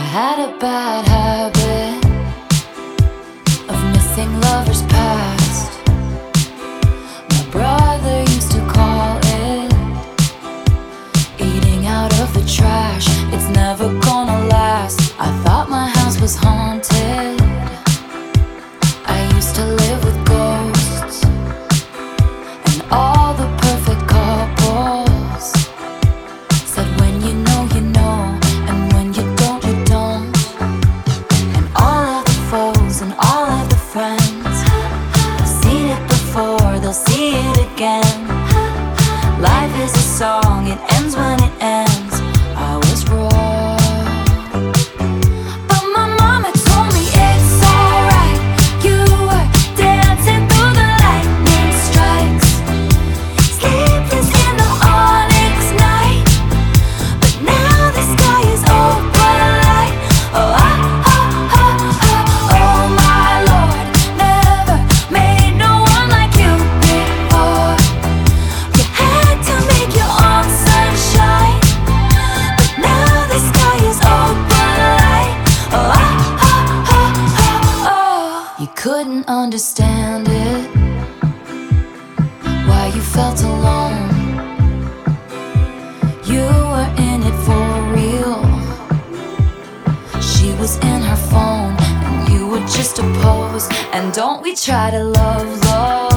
had a bad habit of missing lovers past. My brother used to call it eating out of the trash. It's never gonna last. I thought my house was haunted. I used to live with ghosts and all the perfect couples said when you know, you know, and when you don't, you don't. And all of the foes and all of the friends have seen it before, they'll see it again. Life is a song, it ends when it ends. I was wrong, but my mama told me it's alright. You were dancing through the lightning strikes, sleepless in the onyx night, but now the sky is open light. Oh, oh my Lord, never made no one like you before. You had to make your own sunshine, but now the sky is open light. Oh, you couldn't understand it, why you felt alone. You were in it for real. She was in her phone and you were just a pose. And don't we try to love, love?